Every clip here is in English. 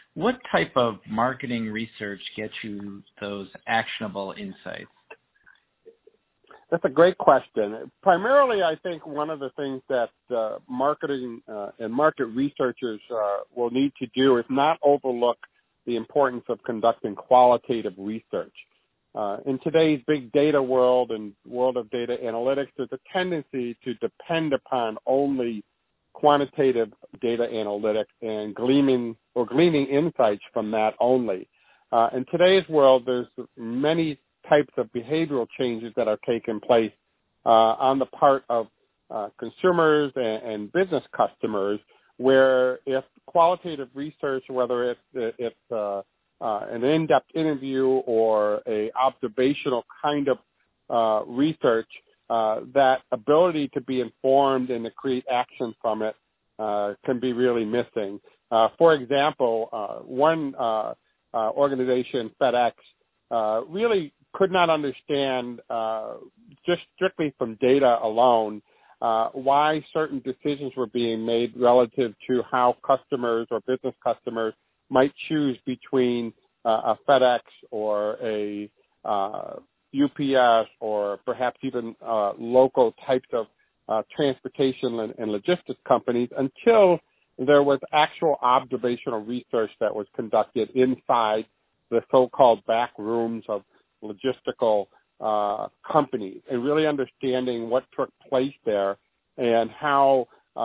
What type of marketing research gets you those actionable insights? That's a great question. Primarily, I think one of the things that marketing and market researchers will need to do is not overlook the importance of conducting qualitative research. In today's big data world and world of data analytics, there's a tendency to depend upon only quantitative data analytics and gleaning insights from that only. In today's world, there's many types of behavioral changes that are taking place on the part of consumers and business customers, where if qualitative research, whether it's an in-depth interview or a observational kind of research, that ability to be informed and to create action from it can be really missing. For example, one organization, FedEx, really could not understand, just strictly from data alone, why certain decisions were being made relative to how customers or business customers might choose between a FedEx or a UPS or perhaps even local types of transportation and logistics companies, until there was actual observational research that was conducted inside the so-called back rooms of logistical companies, and really understanding what took place there and how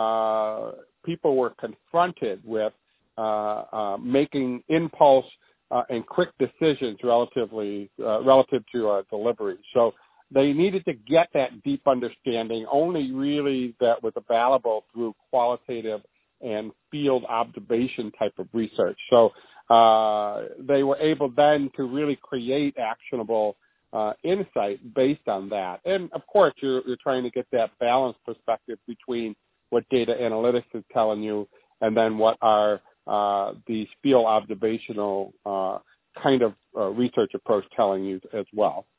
people were confronted with making impulse and quick decisions relative to delivery. So they needed to get that deep understanding only really that was available through qualitative and field observation type of research. So they were able then to really create actionable insight based on that. And of course, you're trying to get that balanced perspective between what data analytics is telling you and then what are these field observational kind of research approach telling you as well.